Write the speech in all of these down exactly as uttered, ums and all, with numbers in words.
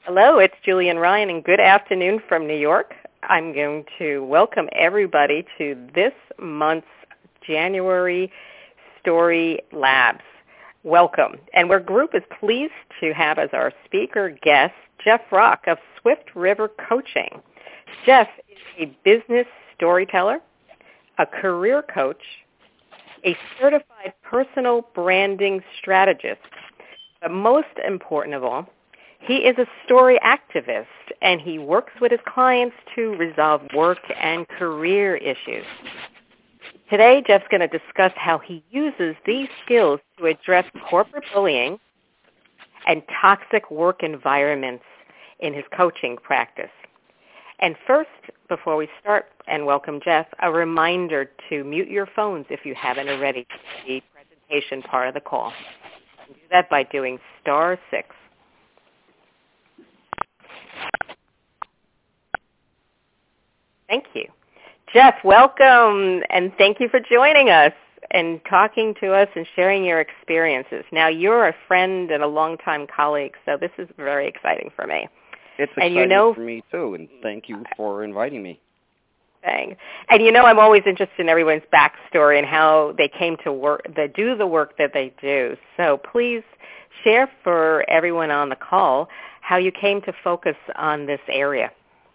Hello, it's Julian Ryan, and good afternoon from New York. I'm going to welcome everybody to this month's January Story Labs. Welcome. And our group is pleased to have as our speaker guest Jeff Rock of Swift River Coaching. Jeff is a business storyteller, a career coach, a certified personal branding strategist, but most important of all, he is a story activist, and he works with his clients to resolve work and career issues. Today, Jeff's going to discuss how he uses these skills to address corporate bullying and toxic work environments in his coaching practice. And first, before we start and welcome Jeff, a reminder to mute your phones if you haven't already for the presentation part of the call. You can do that by doing star six. Thank you. Jeff, welcome, and thank you for joining us and talking to us and sharing your experiences. Now, you're a friend and a longtime colleague, so this is very exciting for me. It's exciting and you know, for me, too, and thank you for inviting me. Thanks. And you know, I'm always interested in everyone's backstory and how they came to work, they do the work that they do. So please share for everyone on the call how you came to focus on this area.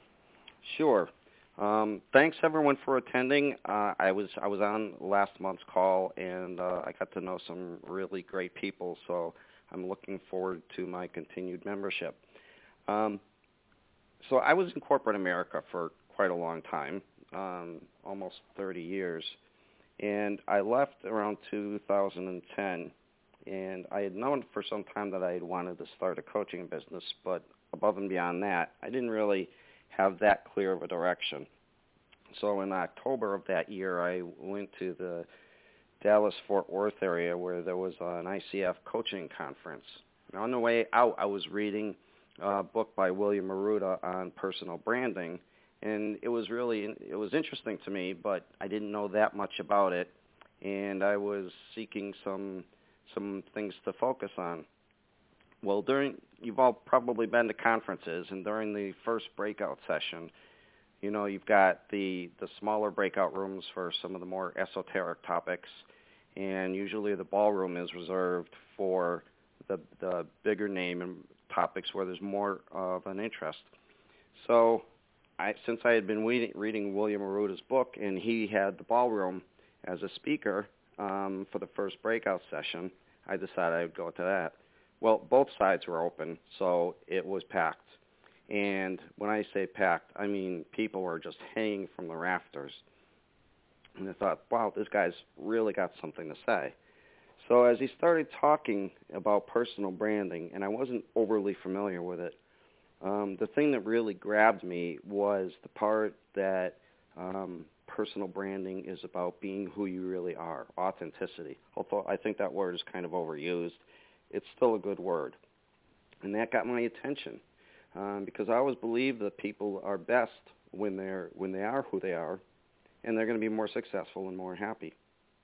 Sure. Um, thanks everyone for attending. Uh, I was I was on last month's call, and uh, I got to know some really great people. So I'm looking forward to my continued membership. Um, so I was in corporate America for quite a long time, um, almost thirty years, and I left around two thousand ten. And I had known for some time that I had wanted to start a coaching business, but above and beyond that, I didn't really have that clear of a direction. So in October of that year, I went to the Dallas-Fort Worth area where there was an I C F coaching conference. And on the way out, I was reading a book by William Arruda on personal branding, and it was really it was interesting to me, but I didn't know that much about it, and I was seeking some some things to focus on. Well, during you've all probably been to conferences, and during the first breakout session, you know, you've got the, the smaller breakout rooms for some of the more esoteric topics, and usually the ballroom is reserved for the, the bigger name and topics where there's more of an interest. So I, since I had been reading, reading William Arruda's book, and he had the ballroom as a speaker um, for the first breakout session, I decided I would go to that. Well, both sides were open, so it was packed. And when I say packed, I mean people were just hanging from the rafters. And I thought, wow, this guy's really got something to say. So as he started talking about personal branding, and I wasn't overly familiar with it, um, the thing that really grabbed me was the part that um, personal branding is about being who you really are, authenticity. Although I think that word is kind of overused, it's still a good word. And that got my attention um, because I always believe that people are best when they're when they are who they are, and they're going to be more successful and more happy.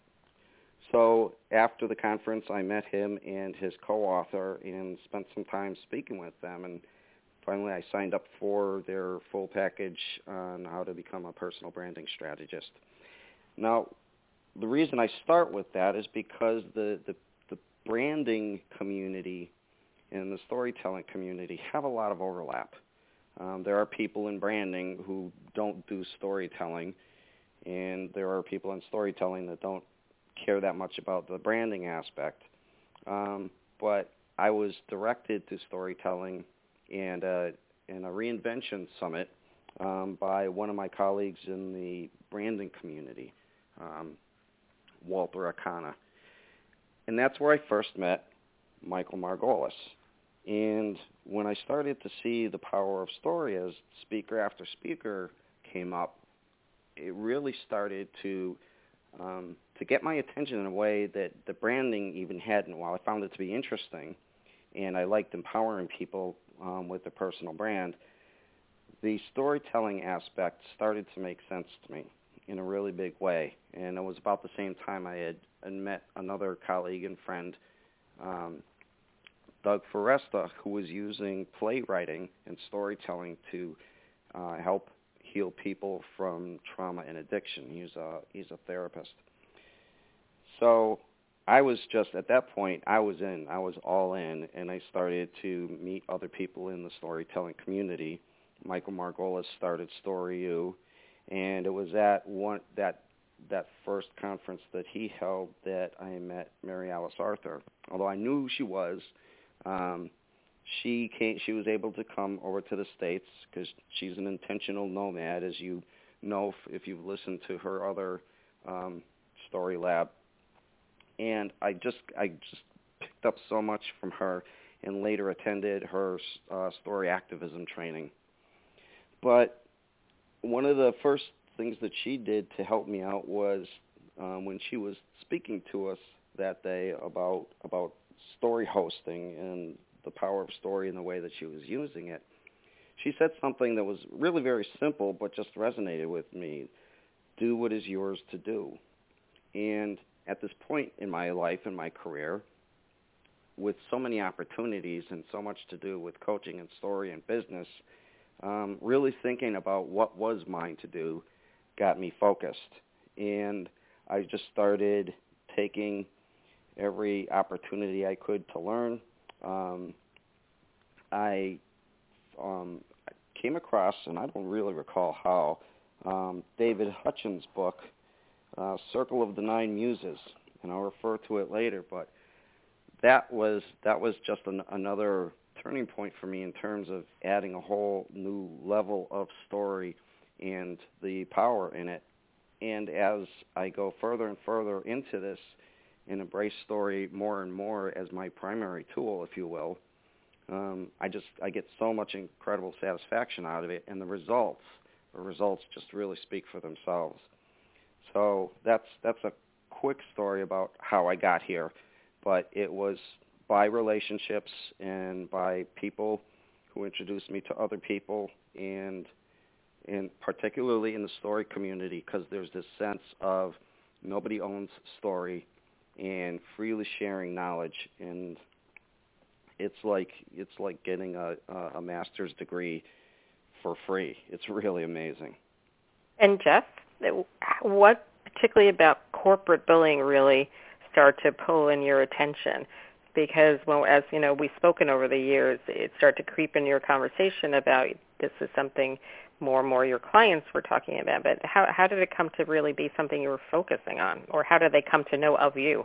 So after the conference, I met him and his co-author and spent some time speaking with them. And finally, I signed up for their full package on how to become a personal branding strategist. Now, the reason I start with that is because the, the branding community and the storytelling community have a lot of overlap. Um, there are people in branding who don't do storytelling, and there are people in storytelling that don't care that much about the branding aspect. Um, but I was directed to storytelling and uh, in a reinvention summit um, by one of my colleagues in the branding community, um, Walter Akana. And that's where I first met Michael Margolis. And when I started to see the power of story as speaker after speaker came up, it really started to um, to get my attention in a way that the branding even hadn't. While I found it to be interesting, and I liked empowering people um, with their personal brand, the storytelling aspect started to make sense to me in a really big way. And it was about the same time I had, had met another colleague and friend, um, Doug Foresta, who was using playwriting and storytelling to uh, help heal people from trauma and addiction. He's a he's a therapist. So I was just, at that point, I was in. I was all in, and I started to meet other people in the storytelling community. Michael Margolis started StoryU, and it was at one that that first conference that he held that I met Mary Alice Arthur. Although I knew who she was, um, she came. She was able to come over to the States because she's an intentional nomad, as you know if, if you've listened to her other um, Story Lab. And I just I just picked up so much from her, and later attended her uh, story activism training. But one of the first things that she did to help me out was um, when she was speaking to us that day about about story hosting and the power of story and the way that she was using it. She said something that was really very simple, but just resonated with me. Do what is yours to do. And at this point in my life and my career, with so many opportunities and so much to do with coaching and story and business, um, really thinking about what was mine to do got me focused. And I just started taking every opportunity I could to learn. Um, I um, came across, and I don't really recall how, um, David Hutchins' book, Uh, Circle of the Nine Muses, and I'll refer to it later. But that was that was just an, another turning point for me in terms of adding a whole new level of story and the power in it. And as I go further and further into this and embrace story more and more as my primary tool, if you will, um, I just I get so much incredible satisfaction out of it, and the results the results just really speak for themselves. So that's that's a quick story about how I got here, but it was by relationships and by people who introduced me to other people, and and particularly in the story community, because there's this sense of nobody owns story and freely sharing knowledge, and it's like it's like getting a, a master's degree for free. It's really amazing. And Jeff, what particularly about corporate bullying really started to pull in your attention? Because, well, as you know, we've spoken over the years, it started to creep in your conversation about this is something more and more your clients were talking about. But how how did it come to really be something you were focusing on, or how did they come to know of you?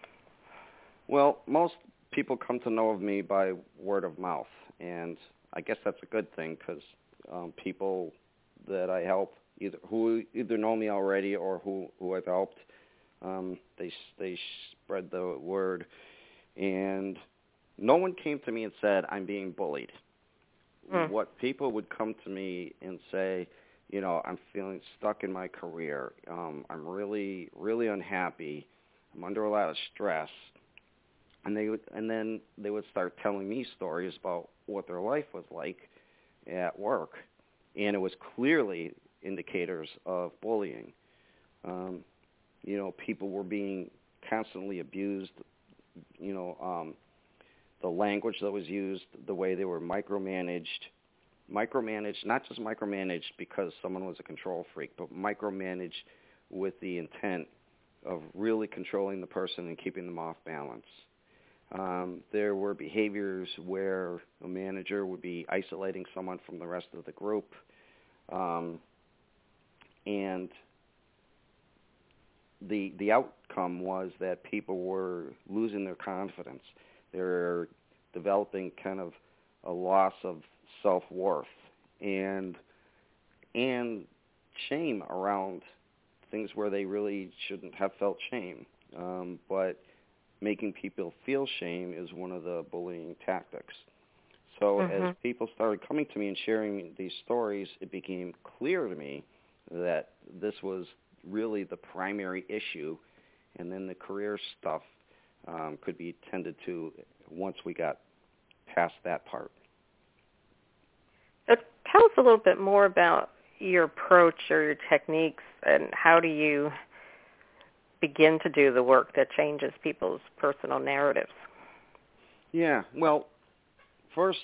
Well, most people come to know of me by word of mouth, and I guess that's a good thing because um, people that I help, either who either know me already or who, who I've helped, um, they they spread the word, and no one came to me and said I'm being bullied. Mm. What people would come to me and say, you know, I'm feeling stuck in my career. Um, I'm really really unhappy. I'm under a lot of stress, and they would, and then they would start telling me stories about what their life was like at work, and it was clearly indicators of bullying. Um, you know, people were being constantly abused. You know, um, the language that was used, the way they were micromanaged, micromanaged, not just micromanaged because someone was a control freak, but micromanaged with the intent of really controlling the person and keeping them off balance. Um, there were behaviors where a manager would be isolating someone from the rest of the group, um, and the the outcome was that people were losing their confidence. They were developing kind of a loss of self-worth and and shame around things where they really shouldn't have felt shame. Um, but making people feel shame is one of the bullying tactics. So mm-hmm. as people started coming to me and sharing these stories, it became clear to me that this was really the primary issue, and then the career stuff um, could be tended to once we got past that part. So tell us a little bit more about your approach or your techniques, and how do you begin to do the work that changes people's personal narratives? Yeah, well, first,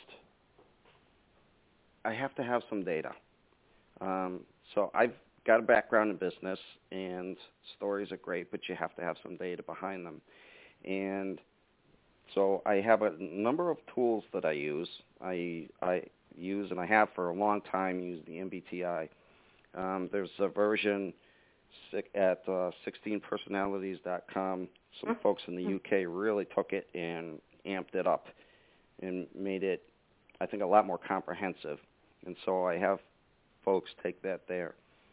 I have to have some data. Um, so I've got a background in business, and stories are great, but you have to have some data behind them. And so I have a number of tools that I use. I, I use, and I have for a long time, used the M B T I. Um, there's a version at uh, sixteen personalities dot com. Some mm-hmm. folks in the U K really took it and amped it up and made it, I think, a lot more comprehensive. And so I have folks take that there.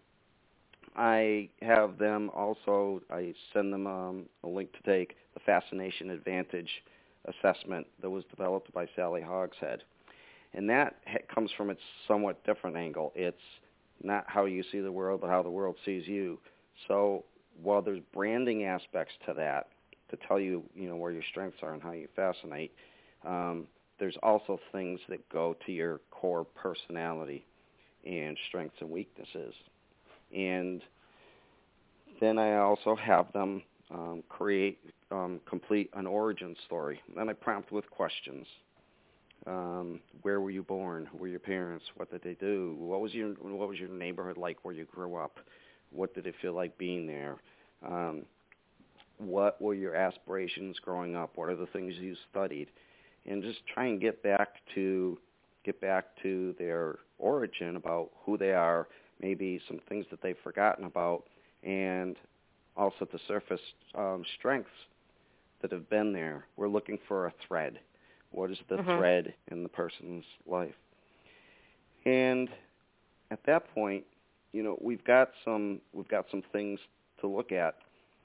I have them also, I send them um, a link to take the Fascination Advantage assessment that was developed by Sally Hogshead. And that ha- comes from a somewhat different angle. It's not how you see the world, but how the world sees you. So while there's branding aspects to that, to tell you, you know, where your strengths are and how you fascinate, um, there's also things that go to your core personality and strengths and weaknesses. And then I also have them um, create, um, complete an origin story. Then I prompt with questions. Um, where were you born? Who were your parents? What did they do? What was your What was your neighborhood like where you grew up? What did it feel like being there? Um, what were your aspirations growing up? What are the things you studied? And just try and get back to get back to their origin about who they are, maybe some things that they've forgotten about, and also to surface um, strengths that have been there. We're looking for a thread. What is the mm-hmm. thread in the person's life? And at that point, you know, we've got some we've got some things to look at,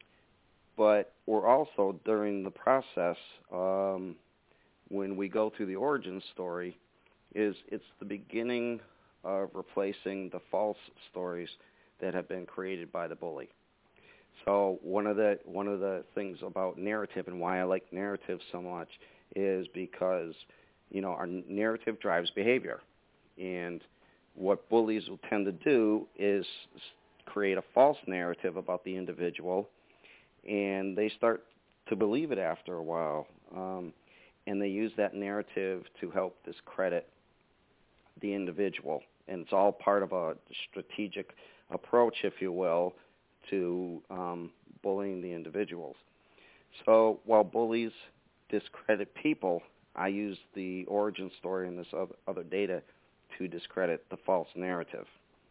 but we're also, during the process, um, when we go through the origin story, is it's the beginning of replacing the false stories that have been created by the bully. So one of the one of the things about narrative, and why I like narrative so much, is because, you know, our narrative drives behavior. And what bullies will tend to do is create a false narrative about the individual, and they start to believe it after a while. Um, and they use that narrative to help discredit the individual. And it's all part of a strategic approach, if you will, to um, bullying the individuals. So while bullies discredit people, I use the origin story and this other, other data to discredit the false narrative.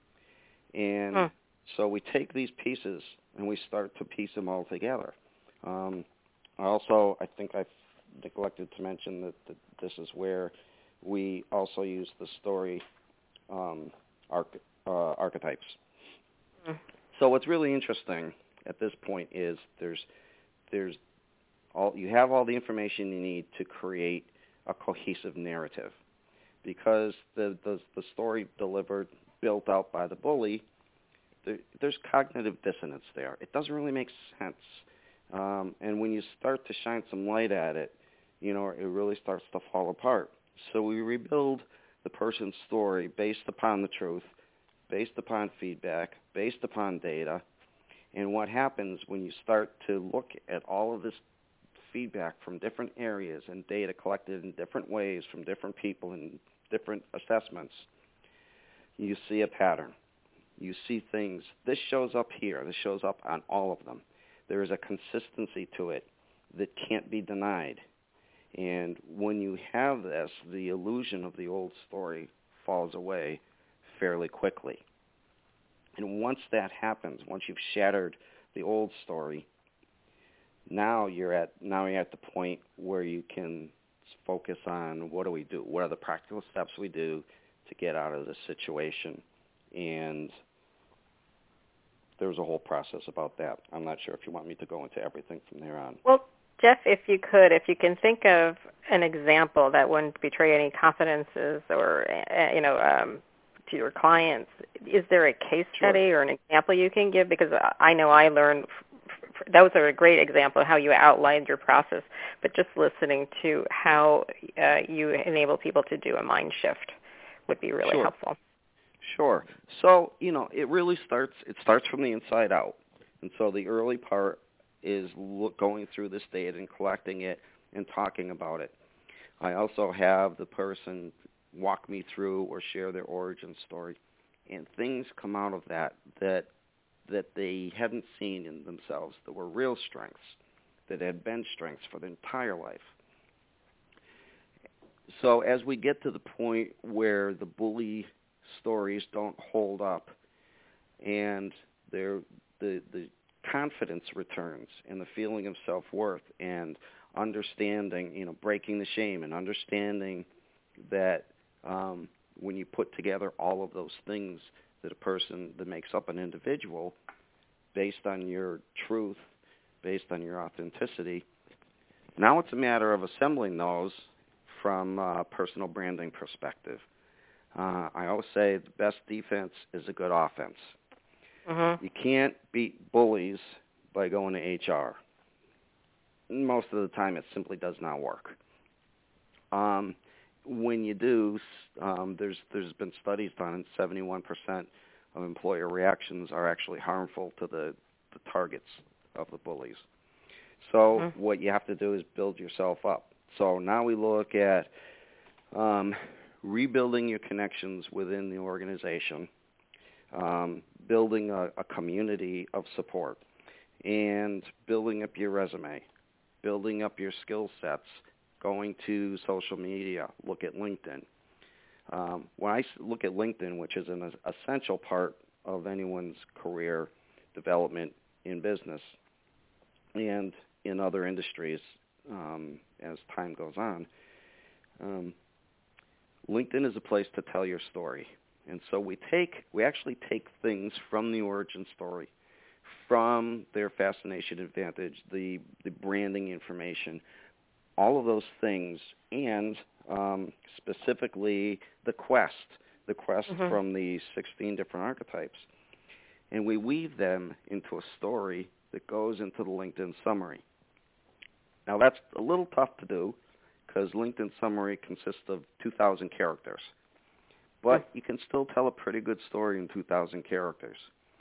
And huh. so we take these pieces and we start to piece them all together. Um, also, I think I've neglected to mention that, that this is where we also use the story um, arch- uh, archetypes. Hmm. So what's really interesting at this point is there's there's all you have all the information you need to create a cohesive narrative, because the the, the story delivered, built out by the bully, there, there's cognitive dissonance there. It doesn't really make sense. Um, and when you start to shine some light at it, you know, it really starts to fall apart. So we rebuild the person's story based upon the truth, based upon feedback, based upon data. And what happens when you start to look at all of this feedback from different areas and data collected in different ways from different people and different assessments, you see a pattern. You see things. This shows up here. This shows up on all of them. There is a consistency to it that can't be denied. And when you have this, the illusion of the old story falls away fairly quickly. And once that happens, once you've shattered the old story, now you're at now you're at the point where you can focus on what do we do? What are the practical steps we do to get out of this situation? And there's a whole process about that. I'm not sure if you want me to go into everything from there on. Well, Jeff, if you could, if you can think of an example that wouldn't betray any confidences or, uh, you know, um, to your clients, is there a case study Sure. or an example you can give? Because I know I learned, that was a great example of how you outlined your process, but just listening to how uh, you enable people to do a mind shift would be really sure. helpful. Sure. So, you know, it really starts, it starts from the inside out. And so the early part is look, going through this data and collecting it and talking about it. I also have the person walk me through or share their origin story, and things come out of that that that they hadn't seen in themselves, that were real strengths, that had been strengths for their entire life. So as we get to the point where the bully stories don't hold up and they're, the the confidence returns and the feeling of self-worth and understanding, you know, breaking the shame and understanding that um, when you put together all of those things that a person that makes up an individual based on your truth, based on your authenticity, now it's a matter of assembling those from a personal branding perspective. Uh, I always say the best defense is a good offense. Mm-hmm. You can't beat bullies by going to H R. Most of the time it simply does not work. Um, when you do, um, there's there's been studies done, and seventy-one percent of employer reactions are actually harmful to the, the targets of the bullies. So mm-hmm. what you have to do is build yourself up. So now we look at um, rebuilding your connections within the organization, um, building a, a community of support, and building up your resume, building up your skill sets, going to social media, look at LinkedIn. Um, when I look at LinkedIn, which is an essential part of anyone's career development in business and in other industries um, as time goes on, um, LinkedIn is a place to tell your story. And so we take, we actually take things from the origin story, from their fascination advantage, the, the branding information, all of those things, and um, specifically the quest, the quest mm-hmm. from the sixteen different archetypes. And we weave them into a story that goes into the LinkedIn summary. Now that's a little tough to do because LinkedIn summary consists of two thousand characters. But you can still tell a pretty good story in two thousand characters.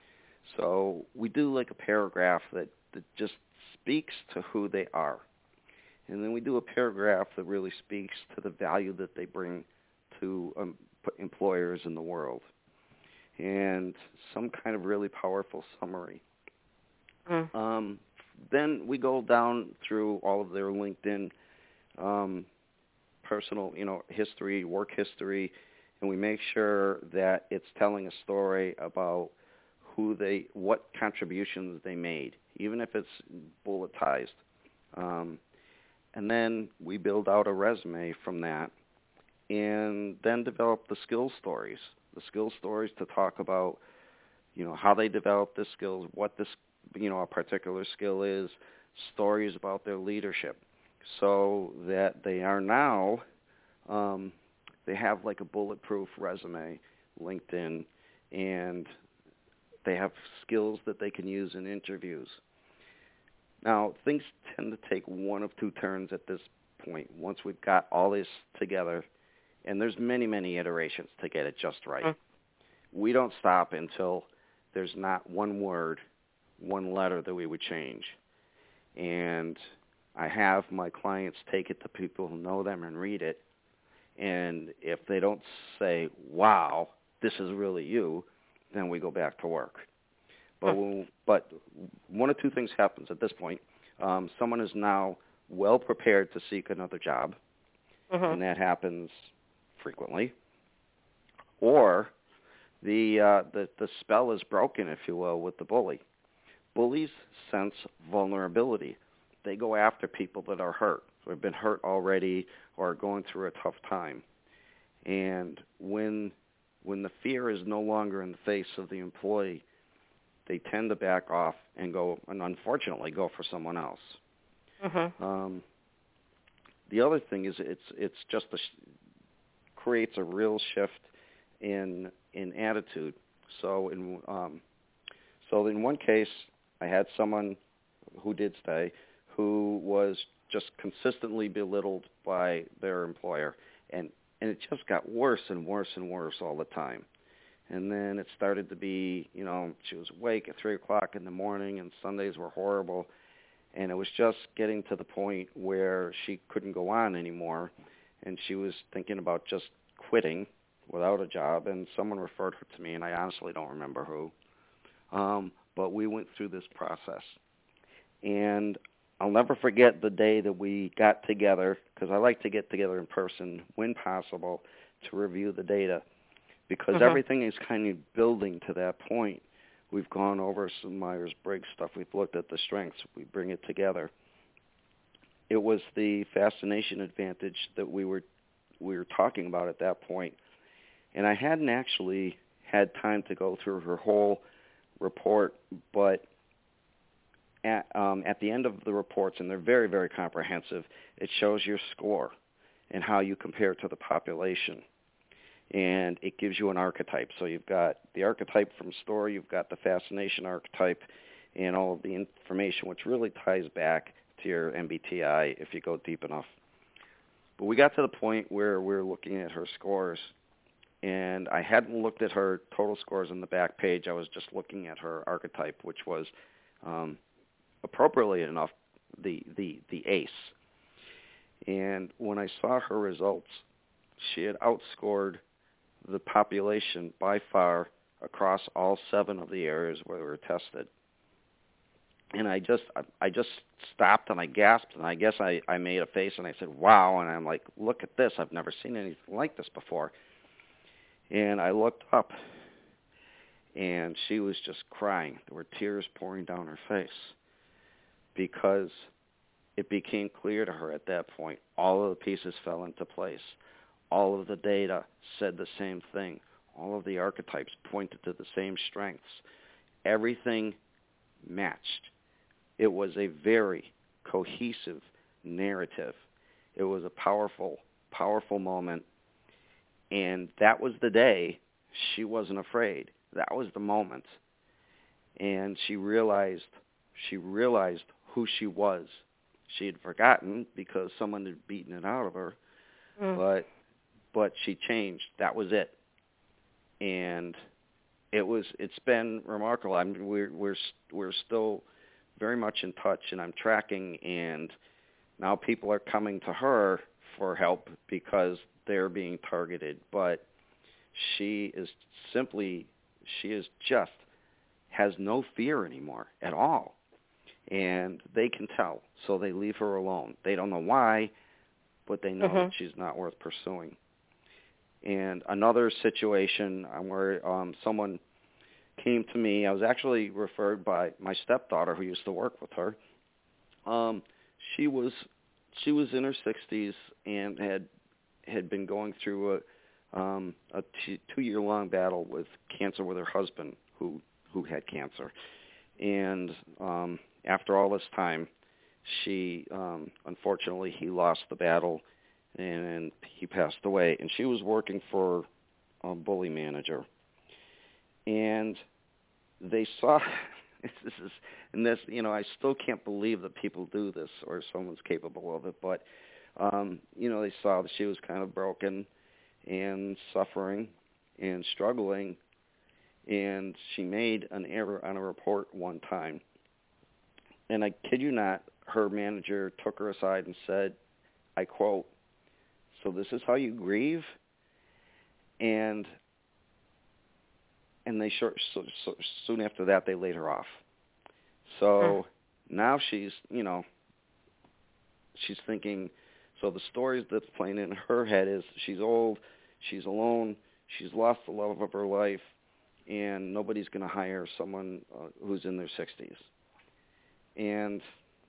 So we do like a paragraph that, that just speaks to who they are. And then we do a paragraph that really speaks to the value that they bring to um, employers in the world. And some kind of really powerful summary. Mm. Um, then we go down through all of their LinkedIn um, personal, you know, history, work history, and we make sure that it's telling a story about who they, what contributions they made, even if it's bulletized. Um, and then we build out a resume from that, and then develop the skill stories. The skill stories to talk about, you know, how they develop the skills, what this, you know, a particular skill is, stories about their leadership, so that they are now, um, they have like a bulletproof resume, LinkedIn, and they have skills that they can use in interviews. Now, things tend to take one of two turns at this point, once we've got all this together, and there's many, many iterations to get it just right. Mm-hmm. We don't stop until there's not one word, one letter that we would change. And I have my clients take it to people who know them and read it, and if they don't say, wow, this is really you, then we go back to work. But, when, but one of two things happens at this point. Um, someone is now well prepared to seek another job, mm-hmm. and that happens frequently. Or the, uh, the the spell is broken, if you will, with the bully. Bullies sense vulnerability. They go after people that are hurt, or have been hurt already, or are going through a tough time. And when when the fear is no longer in the face of the employee, they tend to back off and go, and unfortunately, go for someone else. Mm-hmm. Um, the other thing is, it's it's just a, creates a real shift in in attitude. So in um, so in one case, I had someone who did stay, who was just consistently belittled by their employer, and and it just got worse and worse and worse all the time. And then it started to be, you know, she was awake at three o'clock in the morning, and Sundays were horrible. And it was just getting to the point where she couldn't go on anymore. and she was thinking about just quitting without a job, and someone referred her to me, and I honestly don't remember who. Um, but we went through this process. And I'll never forget the day that we got together, because I like to get together in person when possible to review the data, because mm-hmm. everything is kind of building to that point. We've gone over some Myers-Briggs stuff. We've looked at the strengths. We bring it together. It was the fascination advantage that we were we were talking about at that point. And I hadn't actually had time to go through her whole report, but at, um, at the end of the reports, and they're very, very comprehensive, it shows your score and how you compare to the population. And it gives you an archetype. So you've got the archetype from STORY, you've got the fascination archetype, and all of the information, which really ties back to your M B T I if you go deep enough. But we got to the point where we're looking at her scores, and I hadn't looked at her total scores on the back page. I was just looking at her archetype, which was um, appropriately enough the, the, the ace. And when I saw her results, she had outscored the population by far across all seven of the areas where we were tested. And I just I just stopped and I gasped, and I guess I, I made a face and I said, wow, and I'm like, look at this. I've never seen anything like this before. And I looked up, and she was just crying. There were tears pouring down her face because it became clear to her at that point. All of the pieces fell into place. All of the data said the same thing. All of the archetypes pointed to the same strengths. Everything matched. It was a very cohesive narrative. It was a powerful, powerful moment. And that was the day she wasn't afraid. That was the moment. And she realized, she realized who she was. She had forgotten because someone had beaten it out of her. Mm. But but she changed. That was it. And it was it's been remarkable. I mean, we're we're we're still very much in touch, and I'm tracking, and now people are coming to her for help because they're being targeted. But she is simply, she is just, has no fear anymore at all. And they can tell, so they leave her alone. They don't know why, but they know mm-hmm. that she's not worth pursuing. And another situation where um, someone came to me. I was actually referred by my stepdaughter who used to work with her. Um, she was she was in her sixties and had had been going through a um, a t- two-year-long battle with cancer with her husband who who had cancer. And um, after all this time, she um, unfortunately he lost the battle and he passed away. And she was working for a bully manager. And they saw, this is, and this, you know, I still can't believe that people do this or someone's capable of it, but, um, you know, they saw that she was kind of broken and suffering and struggling, and she made an error on a report one time. And I kid you not, her manager took her aside and said, I quote, "So this is how you grieve?" And And they short, so, so soon after that, they laid her off. So hmm. now she's, you know, she's thinking, so the stories that's playing in her head is she's old, she's alone, she's lost the love of her life, and nobody's going to hire someone uh, who's in their sixties. And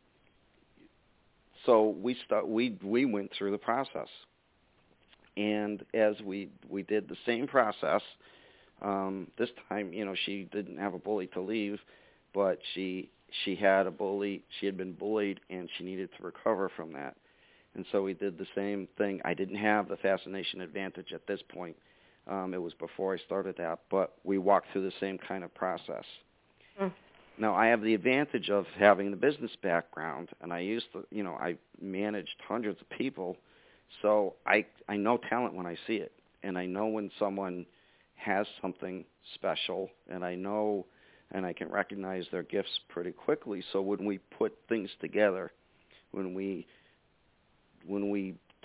so we start, we we went through the process. And as we we did the same process, Um, this time, you know, she didn't have a bully to leave, but she she had a bully. She had been bullied, and she needed to recover from that. And so we did the same thing. I didn't have the fascination advantage at this point. Um, it was before I started that, but we walked through the same kind of process. Mm. Now, I have the advantage of having the business background, and I used to, you know, I managed hundreds of people, so I I know talent when I see it, and I know when someone has something special, and I know and I can recognize their gifts pretty quickly. So when we put things together, when we when we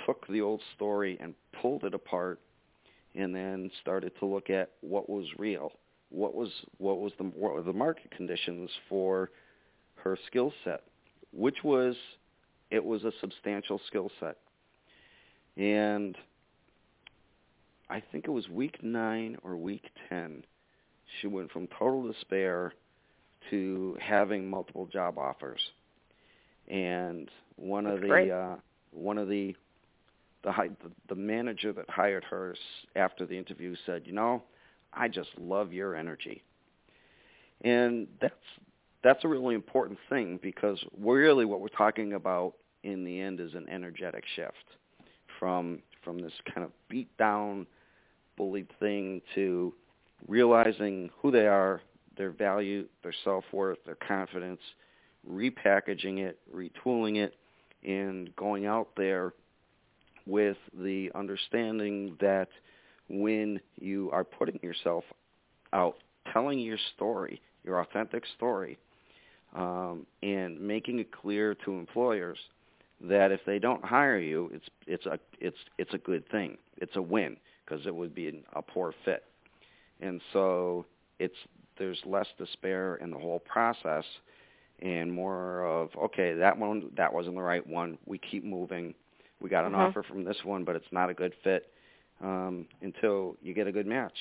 took the old story and pulled it apart, and then started to look at what was real, what was what was the what were the market conditions for her skill set, which was it was a substantial skill set. And I think it was week nine or week ten, she went from total despair to having multiple job offers. And one That's of the great. uh, one of the the, the the manager that hired her after the interview said, "You know, I just love your energy." And that's that's a really important thing, because really what we're talking about in the end is an energetic shift from from this kind of beat down, bullied thing to realizing who they are, their value, their self-worth, their confidence, repackaging it, retooling it, and going out there with the understanding that when you are putting yourself out, telling your story, your authentic story, um, and making it clear to employers that if they don't hire you, it's it's a it's it's a good thing. It's a win, because it would be a poor fit. And so it's there's less despair in the whole process, and more of, okay, that one that wasn't the right one. We keep moving. We got an Mm-hmm. offer from this one, but it's not a good fit, um, until you get a good match.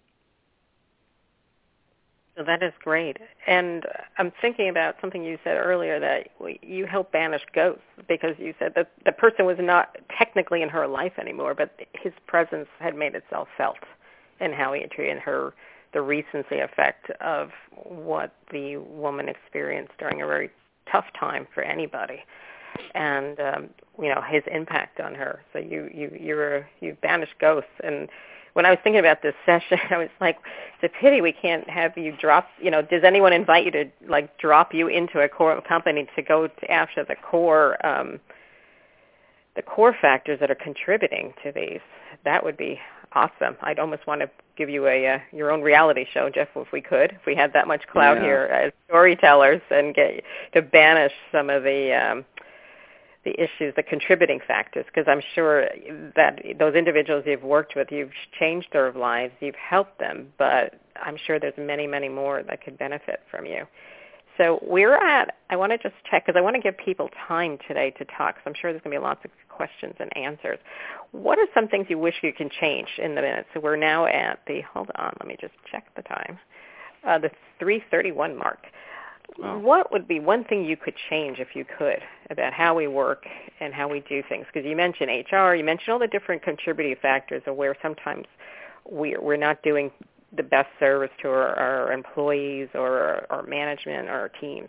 So that is great. And I'm thinking about something you said earlier, that you help banish ghosts, because you said that the person was not technically in her life anymore, but his presence had made itself felt in how he treated her, the recency effect of what the woman experienced during a very tough time for anybody, and um, you know, his impact on her. So you you you're you banish ghosts. And when I was thinking about this session, I was like, it's a pity we can't have you drop, you know, does anyone invite you to, like, drop you into a core company to go to after the core, um, the core factors that are contributing to these? That would be awesome. I'd almost want to give you a uh, your own reality show, Jeff, if we could, if we had that much clout Yeah. here as storytellers, and get to banish some of the um, the issues, the contributing factors, because I'm sure that those individuals you've worked with, you've changed their lives, you've helped them, but I'm sure there's many, many more that could benefit from you. So we're at, I want to just check, because I want to give people time today to talk, because I'm sure there's going to be lots of questions and answers. What are some things you wish you can change in the minute? So we're now at the, hold on, let me just check the time, uh, the three thirty-one mark. Wow. What would be one thing you could change, if you could, about how we work and how we do things? Because you mentioned H R, you mentioned all the different contributing factors of where sometimes we're, we're not doing the best service to our, our employees or our, our management or our teams.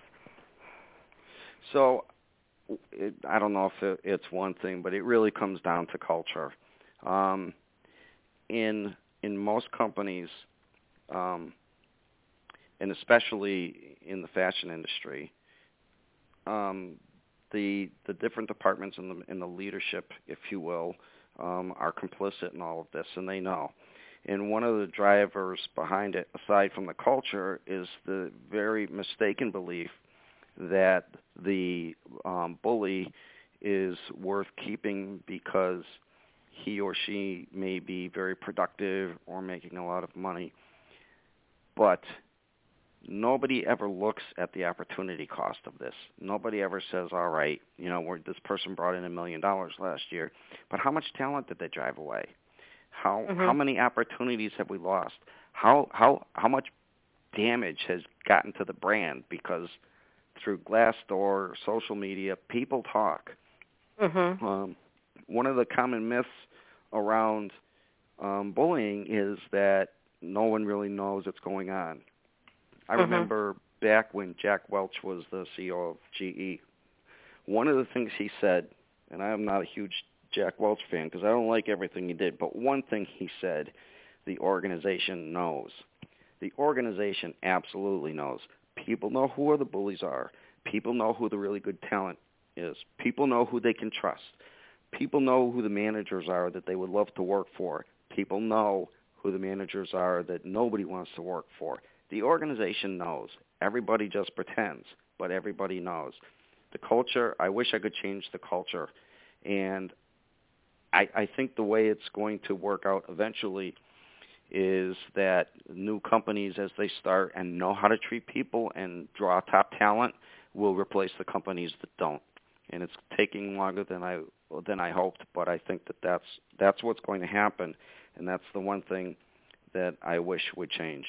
So it, I don't know if it, it's one thing, but it really comes down to culture. Um, in in most companies, um, and especially in the fashion industry, um, the the different departments in the in the leadership, if you will, um, are complicit in all of this, and they know. And one of the drivers behind it, aside from the culture, is the very mistaken belief that the um, bully is worth keeping because he or she may be very productive or making a lot of money. But nobody ever looks at the opportunity cost of this. Nobody ever says, all right, you know, we're, this person brought in a million dollars last year, but how much talent did they drive away? How Mm-hmm. how many opportunities have we lost? How how how much damage has gotten to the brand because through Glassdoor, social media, people talk. Mm-hmm. Um, one of the common myths around um, bullying is that no one really knows what's going on. I Mm-hmm. remember back when Jack Welch was the C E O of G E, one of the things he said, and I am not a huge Jack Welch fan because I don't like everything he did, but one thing he said, the organization knows. The organization absolutely knows. People know who the bullies are. People know who the really good talent is. People know who they can trust. People know who the managers are that they would love to work for. People know who the managers are that nobody wants to work for. The organization knows. Everybody just pretends, but everybody knows. The culture, I wish I could change the culture. And I, I think the way it's going to work out eventually is that new companies, as they start and know how to treat people and draw top talent, will replace the companies that don't. And it's taking longer than I than I hoped, but I think that that's that's what's going to happen, and that's the one thing that I wish would change.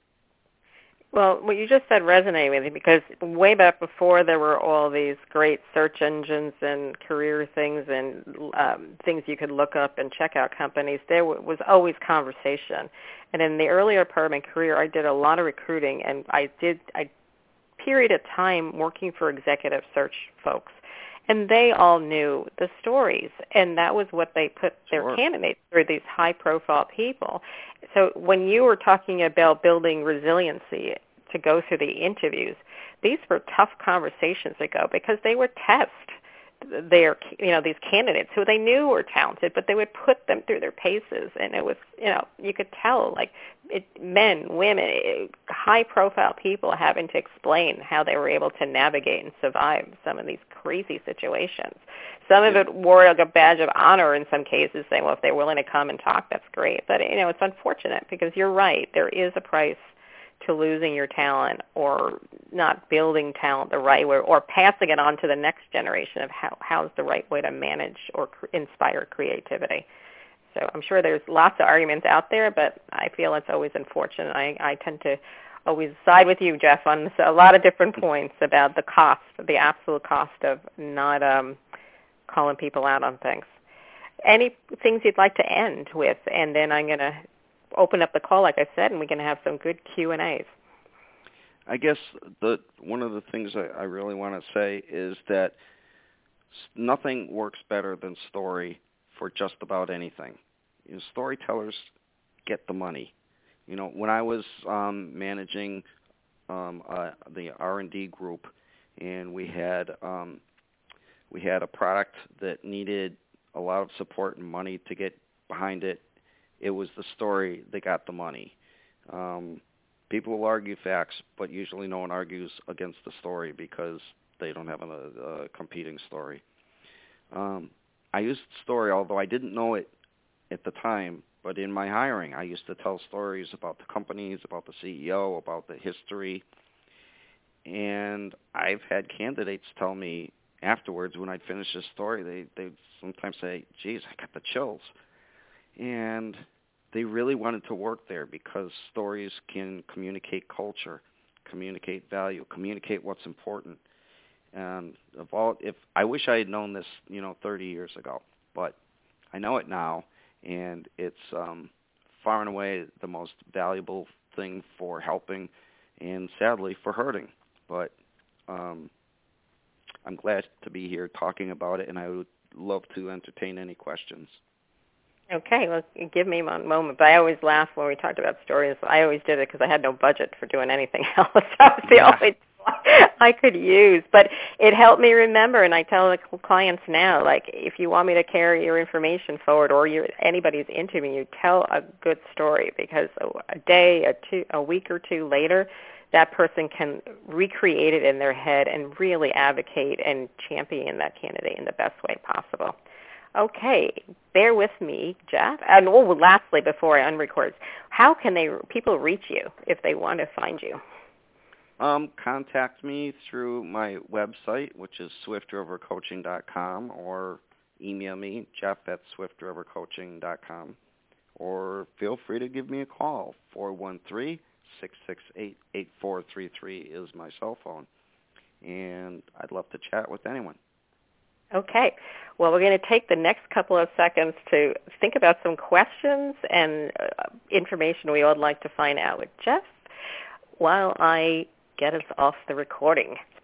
Well, what you just said resonated with me, because way back before there were all these great search engines and career things and um, things you could look up and check out companies, there w- was always conversation. And in the earlier part of my career, I did a lot of recruiting, and I did a period of time working for executive search folks. And they all knew the stories, and that was what they put their Sure. candidates through, these high-profile people. So when you were talking about building resiliency to go through the interviews, these were tough conversations to go, because they would test their, you know, these candidates who they knew were talented, but they would put them through their paces, and it was, you know, you could tell, like, it, men, women, high-profile people having to explain how they were able to navigate and survive some of these crazy situations. Some of Yeah. it wore like a badge of honor in some cases, saying, well, if they're willing to come and talk, that's great. But, you know, it's unfortunate, because you're right, there is a price to losing your talent or not building talent the right way, or passing it on to the next generation of how how's the right way to manage or cr- inspire creativity. So I'm sure there's lots of arguments out there, but I feel it's always unfortunate. I, I tend to always side with you, Jeff, on a lot of different points about the cost, the absolute cost of not um, calling people out on things. Any things you'd like to end with, and then I'm going to open up the call, like I said, and we can have some good Q and A's. I guess the one of the things I, I really want to say is that nothing works better than story for just about anything. You know, storytellers get the money. You know, when I was um, managing um, uh, the R and D group, and we had um, we had a product that needed a lot of support and money to get behind it, it was the story that got the money. Um, people will argue facts, but usually no one argues against the story because they don't have a, a competing story. Um, I used story, although I didn't know it at the time, but in my hiring, I used to tell stories about the companies, about the C E O, about the history. And I've had candidates tell me afterwards, when I'd finish a story, they they'd sometimes say, geez, I got the chills. And they really wanted to work there because stories can communicate culture, communicate value, communicate what's important. And of all, if I wish I had known this, you know, thirty years ago, but I know it now, and it's um, far and away the most valuable thing for helping, and sadly for hurting. But um, I'm glad to be here talking about it, and I would love to entertain any questions. Okay, well, give me one moment. But I always laugh when we talked about stories. I always did it because I had no budget for doing anything else. That was the Yeah. only I could use. But it helped me remember, and I tell the clients now, like, if you want me to carry your information forward, or you, anybody's interviewing you, tell a good story, because a day, a, two, a week or two later, that person can recreate it in their head and really advocate and champion that candidate in the best way possible. Okay, bear with me, Jeff. And oh, lastly, before I unrecord, how can they people reach you if they want to find you? Um, contact me through my website, which is swift river coaching dot com, or email me, Jeff at swift river coaching dot com, or feel free to give me a call. four one three, six six eight, eight four three three is my cell phone, and I'd love to chat with anyone. Okay. Well, we're going to take the next couple of seconds to think about some questions and uh, information we would like to find out with Jeff while I get us off the recording.